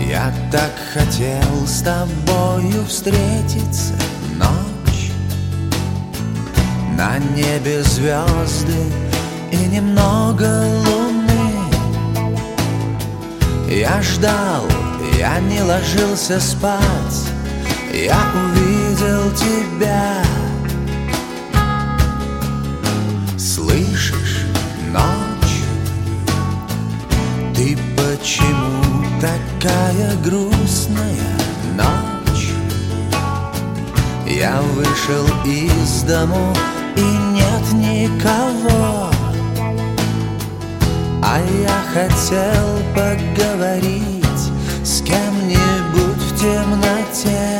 Я так хотел с тобою встретиться. Ночь, на небе звезды и немного луны. Я ждал, я не ложился спать, я увидел тебя. Слышишь, ночь, ты почему такая грустная? Ночь, я вышел из дому и нет никого, а я хотел поговорить с кем-нибудь в темноте.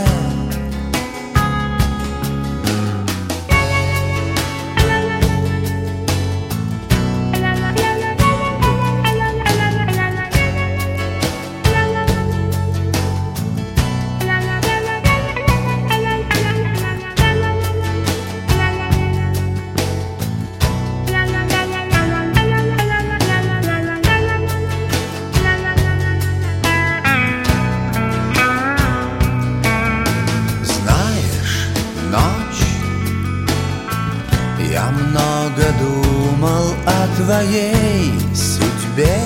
Я много думал о твоей судьбе.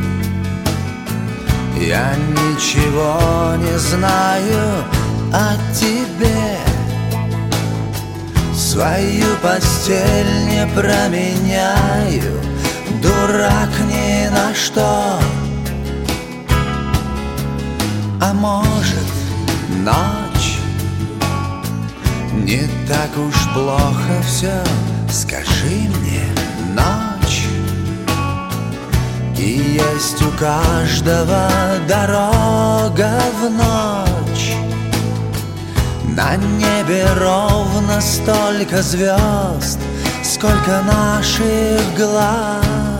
Я ничего не знаю о тебе. Свою постель не променяю, дурак ни на что. А может, ночь, не так уж плохо все. Скажи мне, ночь, и есть у каждого дорога в ночь. На небе ровно столько звезд, сколько наших глаз.